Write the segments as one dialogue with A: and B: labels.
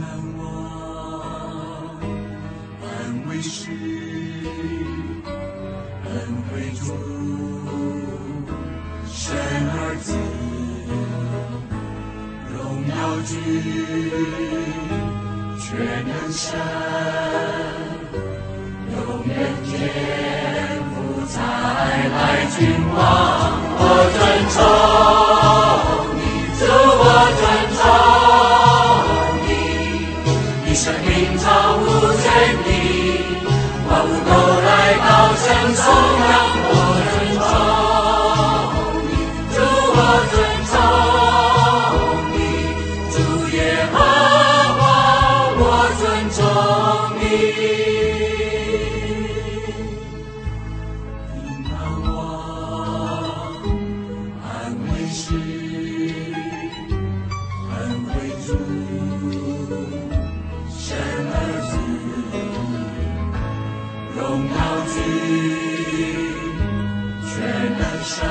A: 是恩惠主，生儿子，荣耀君，全能神，永远天父再来君王，我尊崇你，主我尊崇你，你生命超乎真理。万物都来到神颂扬，我尊崇你，主我尊崇你，主耶和华我尊崇你。平安王，安慰师，恩惠主，生儿子。荣耀君，全能神，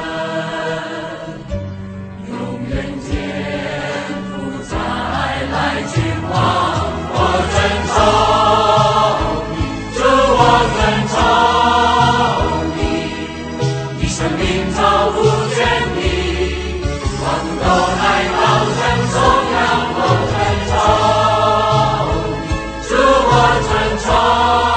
A: 永远天父再来君王，我尊崇你，主我尊崇你，你生命超乎真理，万物都来到神颂扬，我尊崇你，主我尊崇。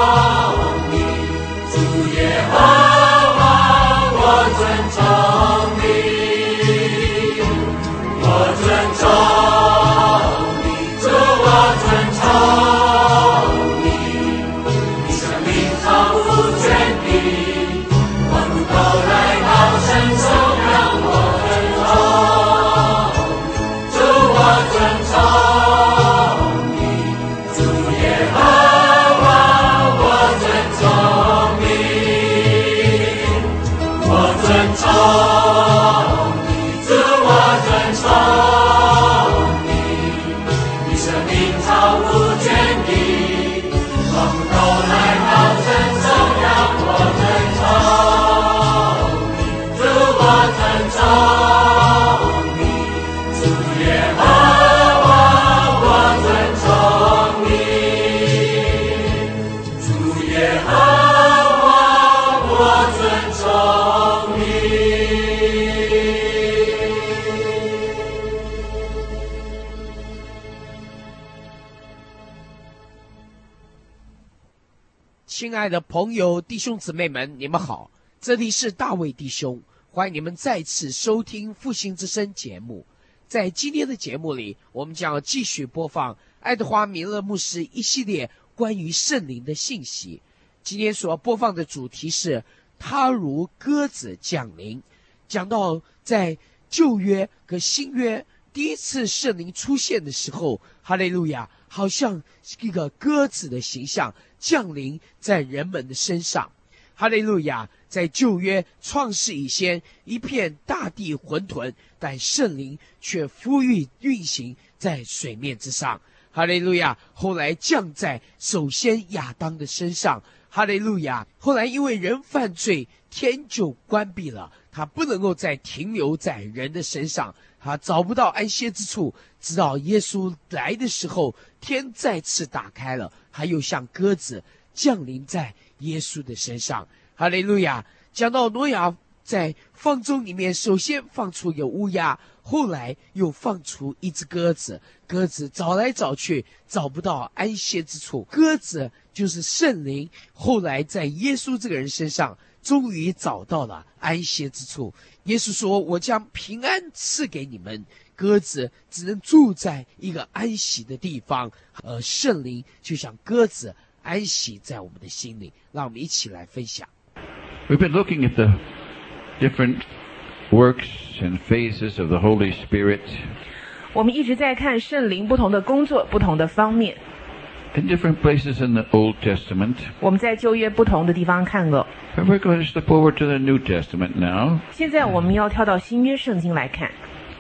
B: 亲爱的朋友、弟兄姊妹们，你们好，这里是大卫弟兄，欢迎你们再次收听复兴之声节目。在今天的节目里，我们将继续播放爱德华米勒牧师一系列关于圣灵的信息。今天所播放的主题是他如鸽子降临，讲到在旧约和新约第一次圣灵出现的时候，哈利路亚，好像一个鸽子的形象降临在人们的身上。哈利路亚，在旧约创世以前，一片大地混沌，但圣灵却呼吁运行在水面之上。哈利路亚，后来降在首先亚当的身上。哈利路亚，后来因为人犯罪，天就关闭了，他不能够再停留在人的身上，他找不到安歇之处，直到耶稣来的时候，天再次打开了，他又像鸽子降临在耶稣的身上。哈利路亚，讲到挪亚在方舟里面，首先放出一个乌鸦，后来又放出一只鸽子，鸽子找来找去找不到安歇之处，鸽子就是圣灵，后来在耶稣这个人身上终于找到了安歇之处。耶稣说，我将平安赐给你们，鸽子只能住在一个安息的地方，而圣灵就像鸽子安息在我们的心里。让我们一起来分享。
C: We've been looking at the different works and phases of the Holy Spirit.
D: 我们一直在看圣灵不同的工作、不同的方面。
C: In different places in the Old Testament.
D: 我们在旧约不同的地方看过。
C: And we're going to step over to the New Testament now.
D: 现在我们要跳到新约圣经来看。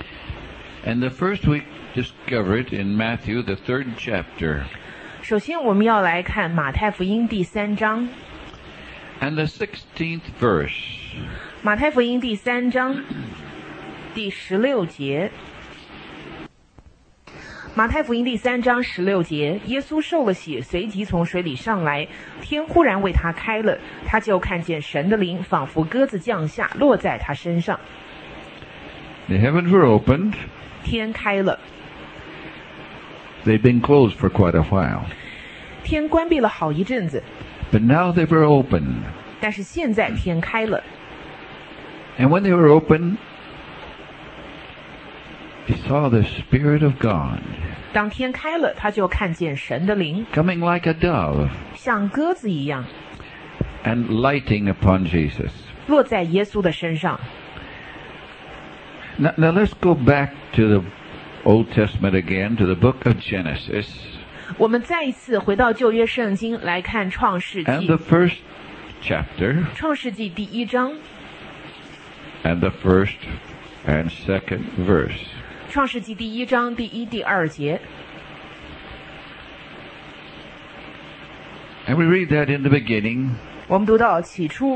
C: And the first we discovered in Matthew, the 3rd chapter.
D: 首先我们要来看马太福音第3章。
C: And the 16th verse.
D: 马太福音第3章第16节。 马太福音第3章16节，耶稣受了洗，随即从水里上来，天忽然为他开了，他就看见神的灵仿佛鸽子降下，落在他身上。
C: The heavens were opened.
D: 天开了，
C: They'd been closed for quite a while.
D: 天关闭了好一阵子，
C: But now they were opened.
D: 但是现在天开了。
C: And when they were opened, he saw the Spirit of God
D: 当天开了，他就看见神的灵
C: coming like a dove
D: 像鸽子一样
C: and lighting upon Jesus.
D: 落在耶稣的身上。
C: Now let's go back to the Old Testament again, to the book of Genesis.
D: 我们再一次回到旧约圣经来看创世
C: And
D: 纪
C: the first chapter,
D: 创世纪第1章
C: and the first and second verse.
D: 创世纪第1章第1、第2节。
C: And we read that in the beginning,
D: 我们读到起初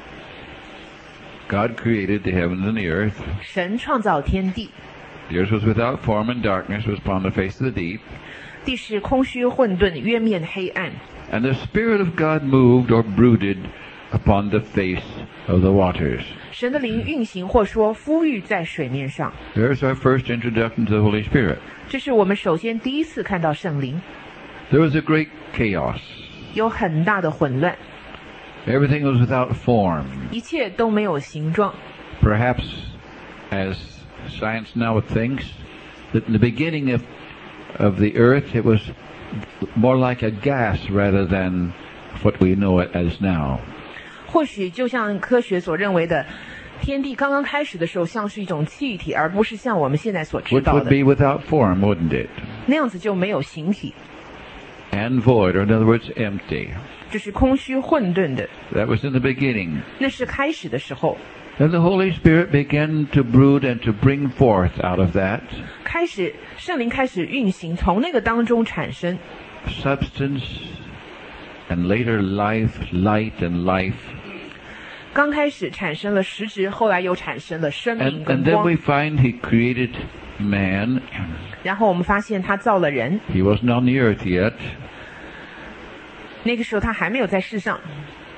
C: God created the heavens and the earth.
D: 神创造天地，
C: The earth was without form, and darkness was upon the face of the deep.
D: 地是空虚混沌，渊面黑暗。
C: And the Spirit of God moved or brooded upon the face of the waters.
D: 神的灵运行，或说孵育在水面上。
C: There's our first introduction to the Holy Spirit.
D: 这是我们首先第一次看到圣灵，
C: There was a great chaos.
D: 有很大的混乱，
C: Everything was without form.
D: 一切都没有形状。
C: Perhaps, as science now thinks, that in the beginning of the earth it was more like a gas rather than what we know it as now.
D: 或许就像科学所认为的，天地刚刚开始的时候像是一种气体，而不是像我们现在所知
C: Which
D: 道
C: would
D: 的
C: be without form, wouldn't it?
D: 那样子就没有形体，
C: And void, or in other words, empty.
D: 这是空虚混沌的。
C: That was in the beginning.
D: 那是开始的时候，
C: Then the Holy Spirit began to brood and to bring forth out of that
D: 开始圣灵开始运行，从那个当中产生
C: substance and later life, light and life.
D: 刚开始产生了实质，后来又产生了生命
C: And
D: 跟
C: then
D: 光
C: we。find He created man.
D: 然后我们发现他造了人，
C: He wasn't on the earth yet.
D: 那个时候他还没有在世上。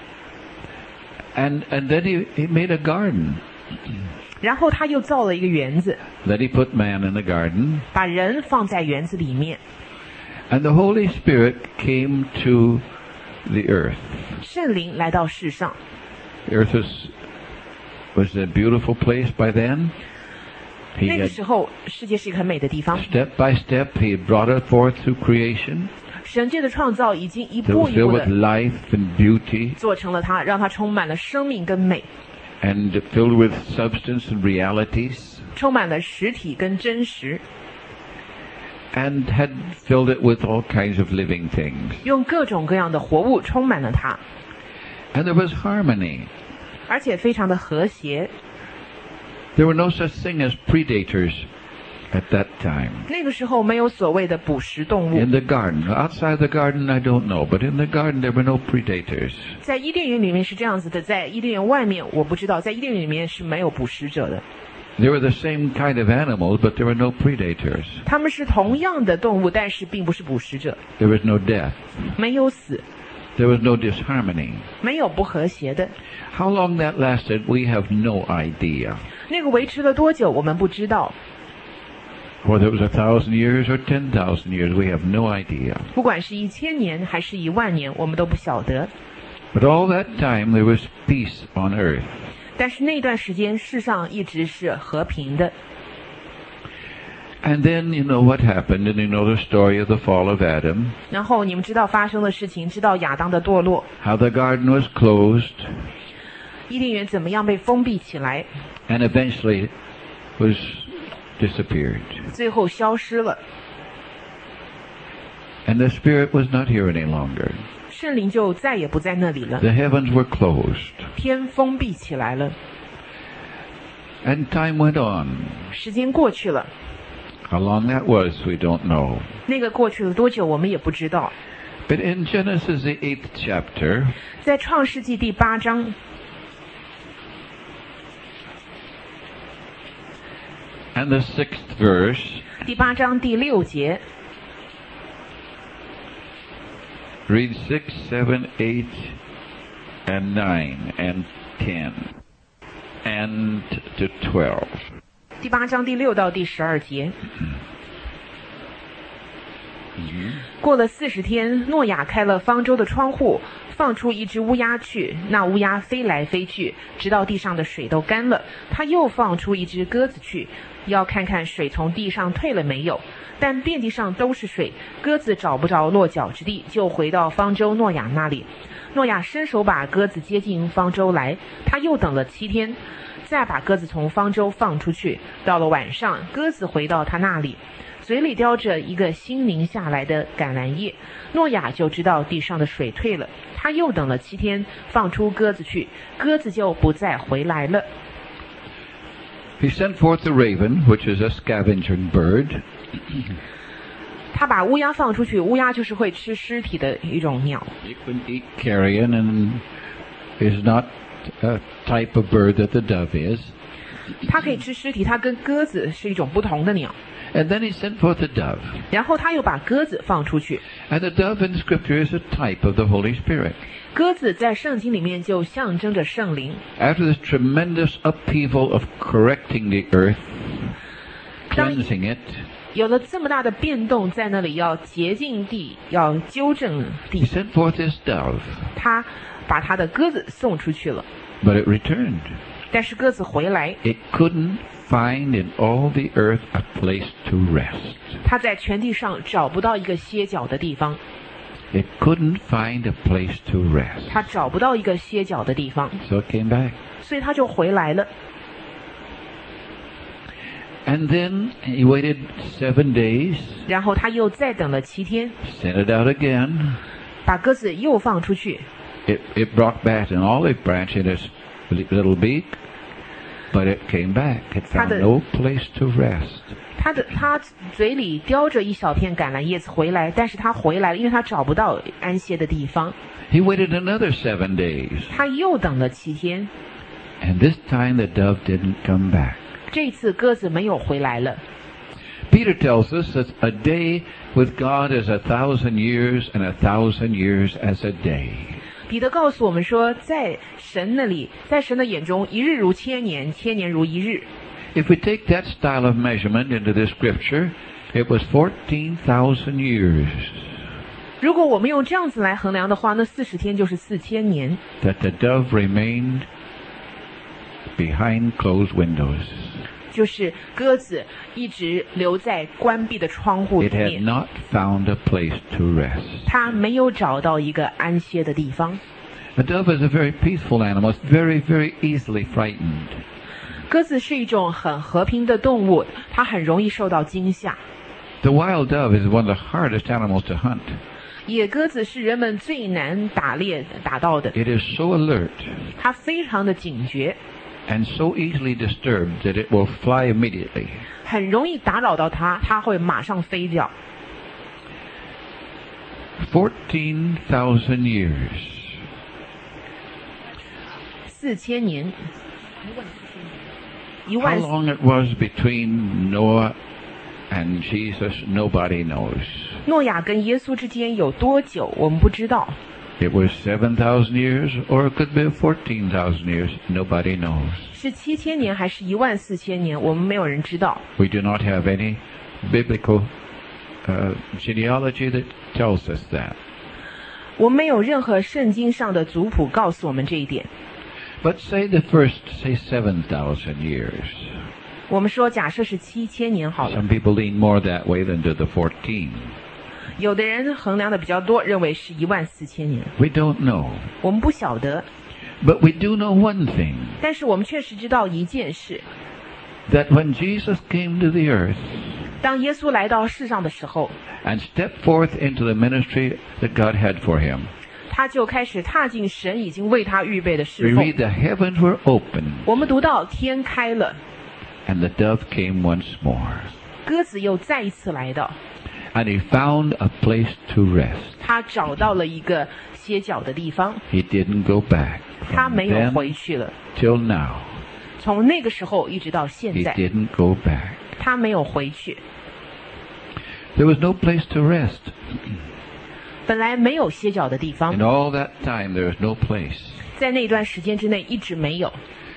C: And then he made a garden.
D: 然后他又造了一个园子，
C: Then He put man in the garden.
D: 把人放在园子里面。
C: And the Holy Spirit came to the earth.
D: 圣灵来到世上，
C: The earth was a beautiful place by then.
D: 那
C: He
D: 个
C: had
D: 时候世界是一个很美的地方。
C: step by step, He had brought it forth through creation.
D: 神界的创造已经一
C: It
D: 步
C: was
D: 一
C: filled
D: 步
C: with
D: 的
C: life and beauty
D: 做成了它，让它充满了生命跟美，
C: and filled with substance and realities,
D: 充满了实体跟真实，
C: and had filled it with all kinds of living things.
D: 用各种各样的活物充满了它，
C: And there was harmony.
D: 而且非常的和谐。
C: There were no such thing as predators at that time.
D: 那个时候没有所谓的捕食动物，
C: In the garden. Outside the garden, I don't know. But in the garden, there were no predators.
D: 在伊甸园里面是这样子的，在伊甸园外面我不知道，在伊甸园里面是没有捕食者的。
C: There were the same kind of animals, but there were no predators.
D: 它们是同样的动物，但是并不是捕食者，
C: There was no death.
D: 没有死，
C: There was no disharmony.
D: 没有不和谐的。
C: How long that lasted, we have no idea.
D: 那个维持了多久，我们不知道。
C: Whether it was 1,000 years or 10,000 years, we have no idea.
D: 不管是1000年还是10000年，我们都不晓得。
C: But all that time, there was peace on earth.
D: 但是那段时间，世上一直是和平的。
C: And then, you know what happened, and you know the story of the fall of Adam,
D: 然后你们知道发生的事情，知道亚当的堕落，
C: how the garden was closed,
D: 伊甸园怎么样被封闭起来，
C: and eventually was disappeared.
D: 最后消失了，
C: And the Spirit was not here any longer.
D: 圣灵就再也不在那里了，
C: The heavens were closed.
D: 天封闭起来了。
C: And time went on.
D: 时间过去了，
C: How long that was, we don't know.
D: 那个过去了多久，我们也不知道。
C: But in Genesis, the 8th chapter,
D: 在创世纪第8章，
C: And the 6th verse,
D: 第8章第6节，
C: read 6, 7, 8, and 9, and 10, and to 12.
D: 第8章第6到第12节。过了40天，诺亚开了方舟的窗户，放出一只乌鸦去，那乌鸦飞来飞去，直到地上的水都干了。他又放出一只鸽子去，要看看水从地上退了没有。但遍地上都是水，鸽子找不着落脚之地，就回到方舟诺亚那里。诺亚伸手把鸽子接进方舟来，他又等了7天，再把鸽子从方舟放出去。到了晚上，鸽子回到他那里，嘴里叼着一个新拧下来的橄榄叶。诺亚就知道地上的水退了，他又等了7天，放出鸽子去，鸽子就不再回来了。
C: He sent forth the raven, which is a scavenging bird.
D: 他把乌鸦放出去，乌鸦就是会吃尸体的一种鸟。
C: It can eat carrion and is not a type of bird that the dove is.
D: 它可以吃尸体，它跟鸽子是一种不同的鸟。
C: And then he sent forth the dove.
D: 然后他又把鸽子放出去。
C: And the dove in Scripture is a type of the Holy Spirit.
D: 鸽子在圣经里面就象征着圣灵。
C: After this tremendous upheaval of correcting the earth, cleansing it,
D: 有了这么大的变动，在那里要洁净地，要纠正
C: he
D: 地，
C: sent forth his dove.
D: 他把他的鸽子送出去了。
C: But it returned.
D: 但是鸽子回来，
C: It couldn't find in all the earth a place to rest.
D: 他在全地上找不到一个歇脚的地方，
C: It couldn't find a place to rest.
D: 他找不到一个歇脚的地方，
C: So it came back.
D: 所以他就回来了。
C: And then he waited 7 days,
D: 然后他又再等了7天，
C: sent it out again.
D: 把鸽子又放出去。
C: It brought back an olive branch in its little beak, but it came back. It found no place to rest.
D: 他嘴里叼着一小片橄榄叶子回来，但是他回来了，因为他找不到安歇的地方。
C: He waited another 7 days,
D: 他又等了7天，
C: and this time the dove didn't come back.
D: 这次鸽子没有回来了。
C: Peter tells us that a day with God is 1,000 years, and 1,000 years as a day.
D: 彼得告诉我们说，在神那里，在神的眼中，一日如千年，千年如一日。
C: If we take that style of measurement into this scripture, it was 14,000 years
D: 如果我们用这样子来衡量的话，那40天就是4000年。
C: that the dove remained behind closed windows.
D: 就是鸽子一直留在关闭的窗户里
C: It had
D: 面，
C: not found a place to rest.
D: 它没有找到一个安歇的地方。
C: A dove is a very peaceful animal. It's very, very easily frightened.
D: 鸽子是一种很和平的动物，它很容易受到惊吓。
C: The wild dove is one of the hardest animals to hunt.
D: 野鸽子是人们最难打猎打到的，
C: It is so alert
D: 它非常的警觉，
C: and so easily disturbed that it will fly immediately.
D: 很容易打扰到它，它会马上飞掉。
C: 14,000 years.
D: 4000年，1
C: How
D: 万
C: long it was between Noah and Jesus, nobody knows.
D: 诺亚跟耶稣之间有多久，我们不知道。
C: It was 7,000 years, or it could be 14,000 years. Nobody knows.
D: 是7000年还是14000年，我们没有人知道。
C: We do not have any biblical genealogy that tells us that.
D: 我们没有任何圣经上的族谱告诉我们这一点。
C: But say the first, say 7,000 years.
D: 我们说，假设是7000年好了。
C: Some people lean more that way than to the 14.
D: 有的人衡量的比较多，认为是14000年。
C: We don't know.
D: 我们不晓得，
C: But we do know one thing,
D: 但是我们确实知道一件事：
C: that when Jesus came to the earth
D: 当耶稣来到世上的时候，
C: and stepped forth into the ministry that God had for him,
D: 他就开始踏进神已经为他预备的
C: we
D: 侍奉
C: read。the heavens were open
D: 我们读到天开了，
C: and the dove came once more.
D: 鸽子又再一次来到，
C: And he found a place to rest.
D: 他找到了一个歇脚的地方，
C: He didn't go back.
D: 他
C: From
D: 没有
C: then
D: 回去了。
C: till now,
D: 从那个时候一直到现
C: he
D: 在，
C: didn't go back.
D: 他没有回去。
C: There was no place to rest.
D: 本来没有歇脚的地方
C: In，all that time, there was no place.
D: 在那段时间之内一直没有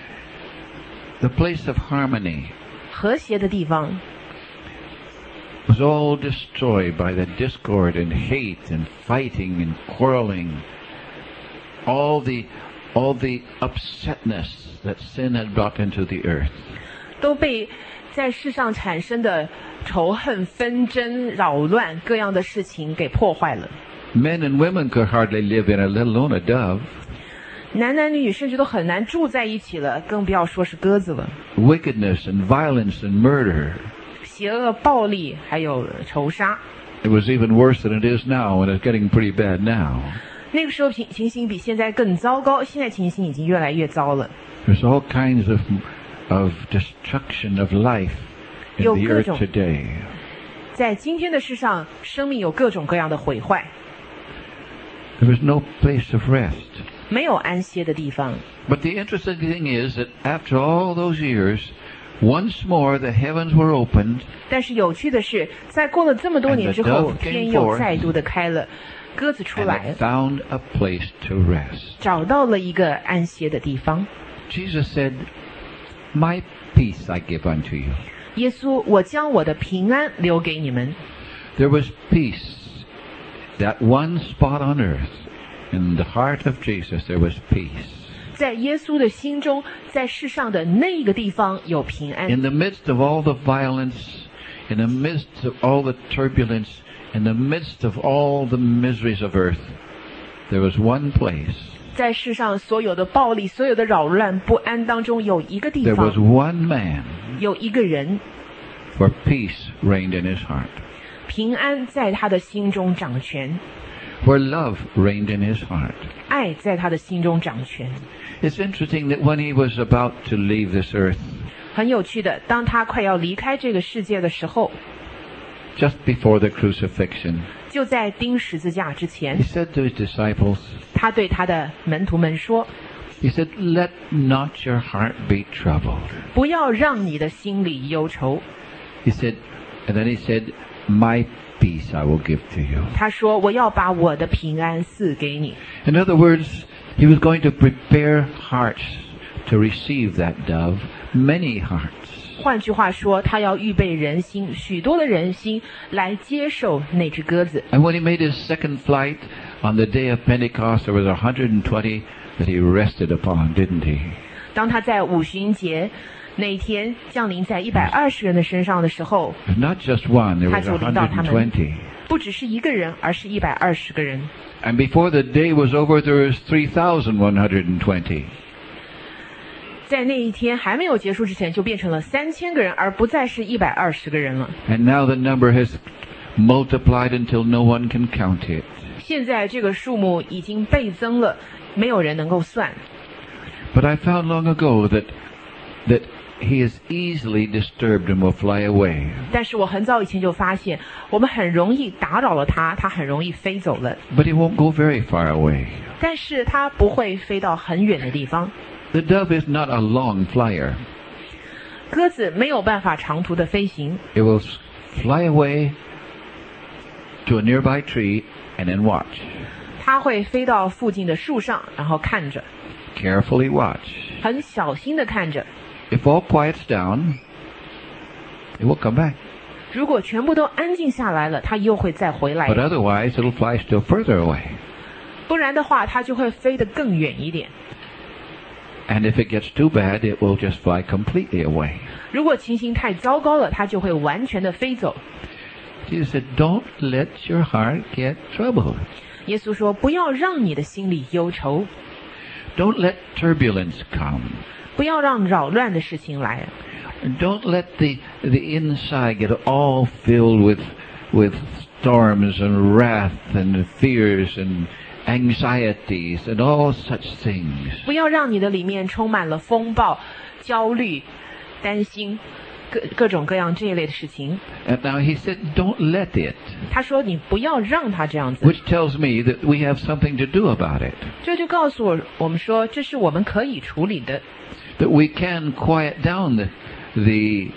C: The place of harmony
D: 和谐的地方，
C: was all destroyed by the discord and hate and fighting and quarreling. All the upsetness that sin had brought into the earth.
D: 都被在世上产生的仇恨、纷争、扰乱各样的事情给破坏了。
C: Men and women could hardly live in it, let alone a dove.
D: 男男女女甚至都很难住在一起了，更不要说是鸽子了。
C: Wickedness and violence and murder.
D: 邪恶、暴力还有仇杀，
C: It was even worse than it is now, and it's getting pretty bad now.
D: 那个时候情形比现在更糟糕，现在情形已经越来越糟了。
C: There's all kinds of destruction of life in the earth today.
D: 在今天的世上，生命有各种各样的毁坏，
C: There is no place of rest.
D: 没有安歇的地方。
C: But the interesting thing is that after all those years, once more the heavens were opened,
D: 但是有趣的是，在过了这么多年之
C: And the
D: 后，
C: dove came
D: 天又
C: forth,
D: 再度的开了，鸽子出
C: and
D: 来
C: it found a place to rest.
D: 找到了一个安歇的地方。
C: Jesus said, "My peace I give unto you."
D: 耶稣，我将我的平安留给你们。
C: There was peace. That one spot on earth, in the heart of Jesus, there was peace.
D: 在耶稣的心中，在世上的那个地方有平安。
C: In the midst of all the violence, in the midst of all the turbulence, in the midst of all the miseries of earth, there was one place.
D: 在世上所有的暴力、所有的扰乱、不安当中，有一个地
C: There was
D: 方，
C: one man
D: 有一个人，
C: where peace reigned in his heart,
D: 平安在他的心中掌权，
C: where love reigned in his heart.
D: 爱在他的心中掌权。
C: It's interesting that when he was about to leave this earth,
D: 很有趣的，当他快要离开这个世界的时候，
C: just before the crucifixion,
D: 就在钉十字架之前
C: he，said to his disciples,
D: 他对他的门徒们说
C: he said, "Let not your heart be troubled."
D: 不要让你的心里忧愁。
C: He said, and then he said, "My peace I will give to you."
D: 他说我要把我的平安赐给你。
C: In other words, he was going to prepare hearts to receive that dove, many hearts.
D: 换句话说，他要预备人心，许多的人心来接受那只鸽子。
C: And when he made his second flight on the day of Pentecost, there was 120 that he rested upon, didn't he?
D: 当他在五旬节那一天降临在120人的身上的时候，
C: It was not just one, there
D: 他
C: was
D: 就领导他们，
C: 120.
D: 不只是一个人，而是120个人。
C: And before the day was over, there was 3,120.
D: 在那一天还没有结束之前，就变成了3000个人，而不再是120个人了。
C: And now the number has multiplied until no one can count it.
D: 现在这个数目已经倍增了，没有人能够算。
C: But I found long ago that he is easily disturbed and will fly away.
D: 但是我很早以前就发现，我们很容易打扰了他，他很容易飞走了。
C: But he won't go very far away.
D: 但是他不会飞到很远的地方。
C: The dove is not a long flyer.
D: 鸽子没有办法长途的飞行，
C: It will fly away to a nearby tree and then watch.
D: 它会飞到附近的树上，然后看着，
C: Carefully watch.
D: 很小心的看着。
C: If all quiets down, it will come back.
D: 如果全部都安静下来了，它又会再回来
C: But。otherwise, it'll fly still further away.
D: 不然的话，它就会飞得更远一点。
C: And if it gets too bad, it will just fly completely away.
D: 如果情形太糟糕了，它就会完全的飞走。
C: Jesus said, "Don't let your heart get troubled.
D: 耶稣说：“不要让你的心里忧愁，
C: Don't let turbulence come.
D: 不要让扰乱的事情来，
C: Don't let the inside get all filled with storms and wrath and fears and anxieties and all such things.
D: 不要让你的里面充满了风暴、焦虑、担心，各种各样这一类的事情。”
C: And now he said, "Don't let it,"
D: 他说：“你不要让他这样子。”
C: which tells me that we have something to do about it.
D: 这就告诉我们说，这是我们可以处理的。
C: That we can quiet down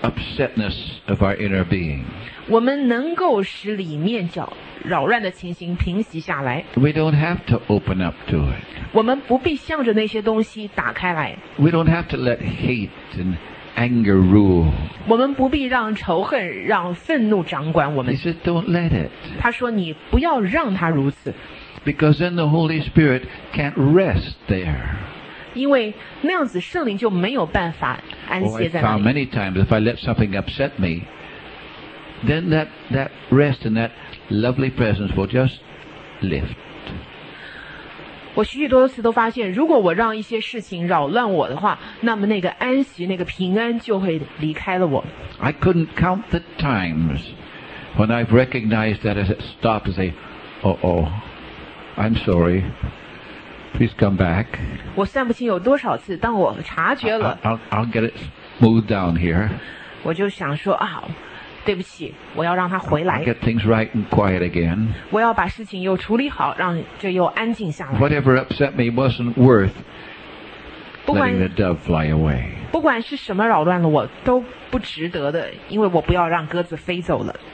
C: upsetness of our inner being.
D: 我们能够使里面扰乱的情形平息下来。
C: We don't have to open up to it.
D: 我们不必向着那些东西打开来。
C: We don't have to let hate and anger rule.
D: 我们不必让仇恨、让愤怒掌管我们
C: He。said, don't let it.
D: 他说：“你不要让他如此，
C: Because then the Holy Spirit can't rest there.
D: 因为那样子圣灵就没有办法安
C: Oh, I
D: 歇在那
C: found
D: 里。
C: many times if I let something upset me, then that rest and that lovely presence will just lift.
D: 我许多次都发现，如果我让一些事情扰乱我的话，那么那个安息、那个平安就会离开了我。
C: I couldn't count the times when I've recognized that as it stopped and say, oh, I'm sorry. Please come back.
D: 我算不清有多少次，当我察觉了，
C: I'll get it smoothed down here.
D: 我就想说啊，对不起，我要让他回
C: I'll
D: 来，
C: get things right and quiet again.
D: 我要把事情又处理好，让这又安静下来。
C: Whatever upset me wasn't worth
D: 不管
C: letting the dove fly away.
D: 不管是什么扰乱了我，都不值得的，因为我不要让鸽子飞走了。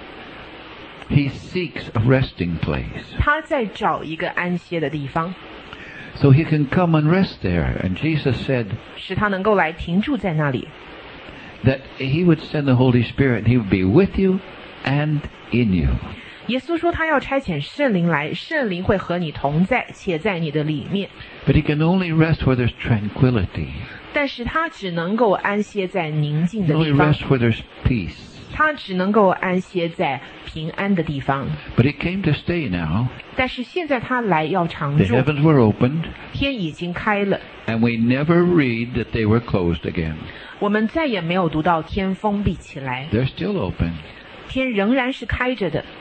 C: He seeks a resting place.
D: 他在找一个安歇的地方，
C: So he can come and rest there. And Jesus said
D: 使他能够来停住在那里。
C: that he would send the Holy Spirit and he would be with you and in you.
D: 耶稣说他要差遣圣灵来，圣灵会和你同在，且在你的里面。
C: But he can only rest where there's tranquility.
D: 但是他只能够安歇在宁静
C: He
D: 的
C: can
D: 地
C: only
D: 方，
C: rest where there's peace.
D: 他只能够安歇在平安的地方。
C: But he came to stay now.
D: 但是现在他来要常
C: The
D: 住，
C: heavens were opened,
D: 天已经开了，
C: and we never read that they were closed again.
D: 我们再也没有读到天封闭起来，
C: They're still open.
D: 天仍然是开着的。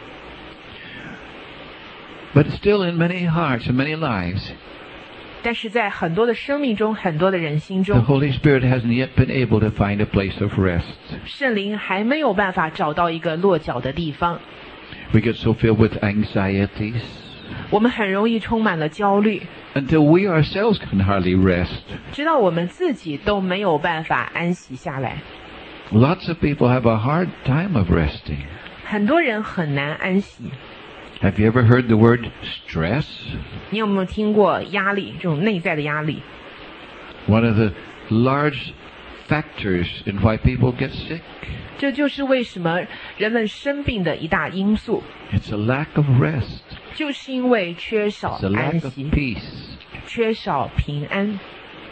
C: But still in many hearts and many lives,
D: 但是在很多的生命中，很多的人心
C: the
D: 中，
C: Holy Spirit hasn't yet been able to find a place of rest.
D: 圣灵还没有办法找到一个落脚的地方。
C: We get so filled with anxieties
D: 我们很容易充满了焦虑，
C: until we ourselves can hardly rest.
D: 直到我们自己都没有办法安息下来。
C: Lots of people have a hard time of resting.
D: 很多人很难安息。
C: Have you ever heard the word stress?
D: 你有没有听过压力，这种内在的压力？
C: One of the large factors in why people get sick.
D: 这就是为什么人们生病的一大因素，
C: It's a lack of rest.
D: 就是因为缺少
C: It's a
D: 安
C: lack of
D: 息，
C: peace.
D: 缺少平安。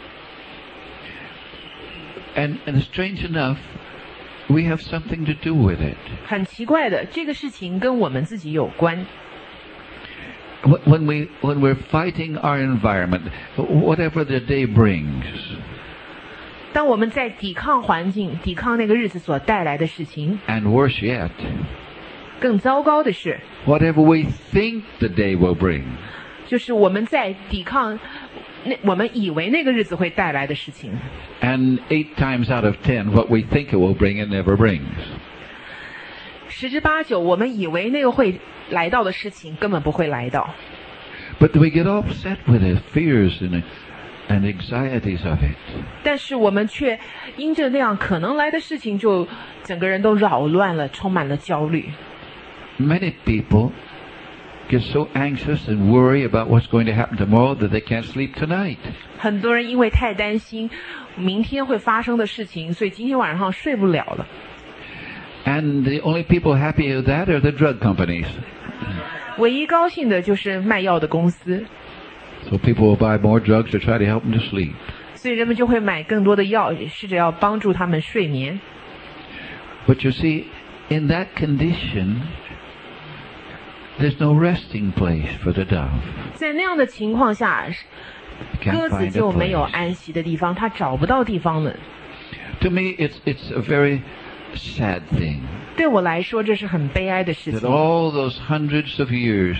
C: And strange enough, we have something to do with it.
D: 很奇怪的，这个事情跟我们自己有关。
C: When we're fighting our environment, whatever the day brings,
D: 当我们在抵抗环境、抵抗那个日子所带来的事情，
C: and worse yet,
D: 更糟糕的是，
C: whatever we think the day will bring,
D: 就是我们在抵抗我们以为那个日子会带来的事情。
C: and 8 times out of 10, what we think it will bring, it never brings.
D: 十之八九，我们以为那个会来到的事情根本不会来到，
C: But we get upset with it, fears and anxieties of it.
D: 但是我们却因着那样可能来的事情，就整个人都扰乱了，充满了焦虑。
C: Many people get so anxious and worry about what's going to happen tomorrow that they can't sleep tonight.
D: 很多人因为太担心明天会发生的事情，所以今天晚上睡不了了。
C: And the only people happy with that are the drug companies.
D: 唯一高兴的就是卖药的公司，
C: So people will buy more drugs to try to help them to sleep.
D: 所以人们就会买更多的药，试着要帮助他们睡眠。
C: But you see, in that condition, there's no resting place for the dove.
D: 在那样的情况下，
C: Can't
D: 鸽子
C: find a
D: 就没有
C: place.
D: 安息的地方，它找不到地方了。
C: To me, it's a very sad thing
D: 对我来说，这是很悲哀的事
C: that
D: 情。
C: all those hundreds of years,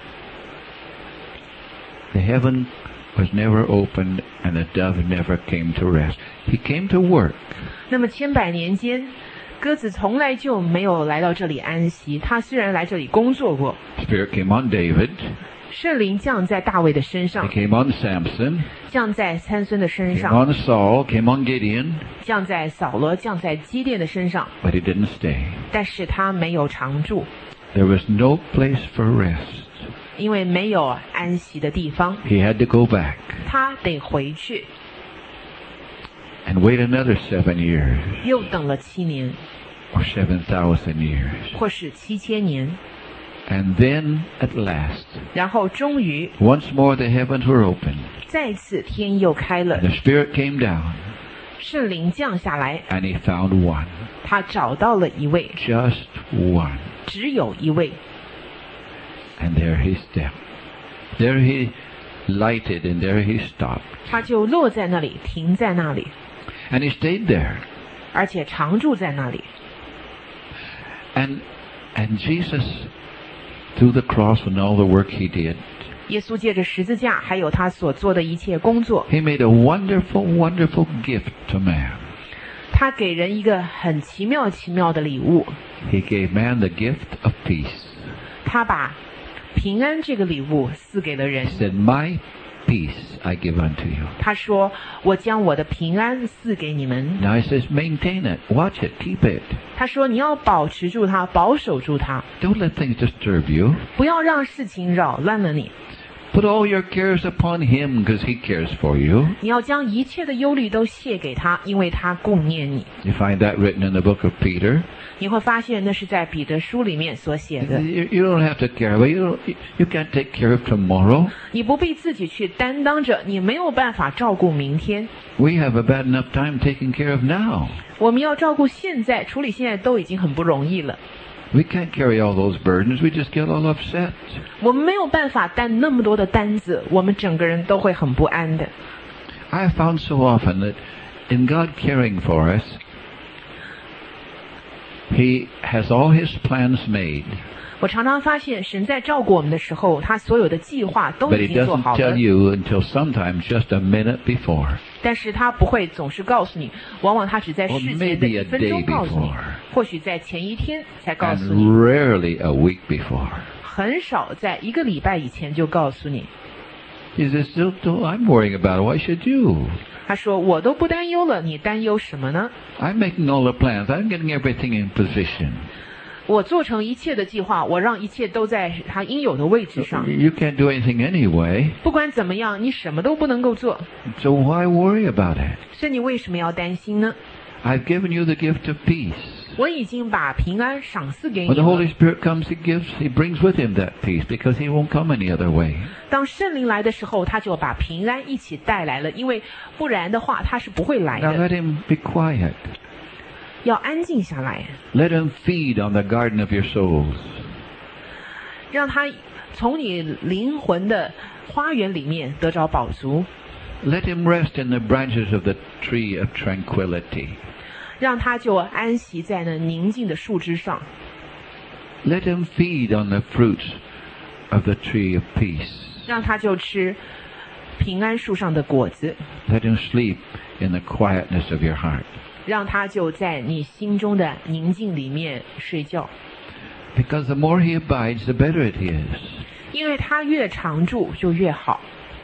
C: the heaven was never opened and the dove never came to rest. He came to work.
D: 那么千百年间，鸽子从来就没有来到这里安息。它虽然来这里工作过，
C: Spirit came on David.
D: 圣灵降在大卫的身
C: It
D: 上，
C: came on Samson,
D: 降在参孙的身
C: came
D: 上，
C: on Saul, came on Gideon,
D: 降在扫罗，降在基甸的身上，
C: but it didn't stay.
D: 但是他没有常住，
C: There was no place for rest.
D: 因为没有安息的地方，
C: He had to go back
D: 他得回去，
C: and wait another 7 years
D: 又等了7年，
C: or 7,000 years.
D: 或是7000年，
C: And then at last,
D: 然后终于
C: once more the heavens were opened.
D: 再次天又开了，
C: The Spirit came down
D: 圣灵降下来，
C: and he found one.
D: 他找到了一位，
C: Just one.
D: 只有一位，
C: And there he stepped. There he lighted and there he stopped.
D: 他就落在那里，停在那里，
C: And he stayed there.
D: 而且常住在那里。
C: And Jesus, through the cross and all the work he did,
D: 耶稣借着十字架，还有他所做的一切工作，
C: he made a wonderful, wonderful gift to man.
D: 他给人一个很奇妙奇妙的礼物，
C: He gave man the gift of peace.
D: 他把平安这个礼物赐给了人
C: He。said, my peace I give unto you.
D: 他说：“我将我的平安赐给你们。
C: Now he says, maintain it, watch it, keep it. ”
D: 他说：“你要保持住它，保守住它，
C: Don't let things disturb you.
D: 不要让事情扰乱了你。
C: Put all your cares upon him because he cares for you.
D: 你要将一切的忧虑都卸给他，因为他顾念你。
C: You find that written in the book of Peter. ”
D: 你会发现那是在彼得书里面所写的。
C: You don't have to care, but you can't take care of tomorrow.
D: 你不必自己去担当着，你没有办法照顾明天。
C: We have a bad enough time taking care of now.
D: 我们要照顾现在，处理现在都已经很不容易了。
C: We can't carry all those burdens. We just get all upset.
D: 我们没有办法担那么多的担子，我们整个人都会很不安的。
C: I have found so often that in God caring for us, He has all His plans made,
D: 我常常发现，神在照顾我们的时候，他所有的计划都
C: but
D: 已
C: He
D: 经做
C: doesn't
D: 好
C: tell
D: 了，
C: you until sometimes just a minute before,
D: 但是他不会总是告诉你，往往他只在
C: or
D: 事前的
C: maybe a
D: 1分钟
C: day
D: 告诉你，
C: before,
D: 或许在前一天才告
C: and
D: 诉你，
C: rarely a week before.
D: 很少在1个礼拜以前就告诉你。
C: He says, I'm worrying about it. Why should you?
D: 他说：“我都不担忧了，你担忧什么呢？
C: I'm making all the plans. I'm getting everything in position.
D: 我做成一切的计划，我让一切都在它应有的位置上。
C: You can't do anything anyway,
D: 不管怎么样，你什么都不能够做，
C: so why worry about it?
D: 所以你为什么要担心呢？
C: I've given you the gift of peace.
D: 我已经把平安赏赐给
C: When
D: 你
C: the Holy
D: 了。
C: Spirit comes, He brings with Him that peace because He won't come any other way.
D: 当圣灵来的时候，他就把平安一起带来了，因为不然的话，他是不会来
C: Now
D: 的。
C: let Him be quiet.
D: 要安静下来，
C: Let Him feed on the garden of your souls.
D: 让他从你灵魂的花园里面得着饱足，
C: Let Him rest in the branches of the tree of tranquility.
D: 让他就安息在那宁静的树枝上，
C: Let Him feed on the fruits of the tree of peace.
D: 让他就吃平安树上的果子，
C: Let Him sleep in the quietness of your heart.
D: 让他就在你心中的宁静里面睡觉，
C: Because the more He abides, the better it is.
D: 因为他越常住就越好。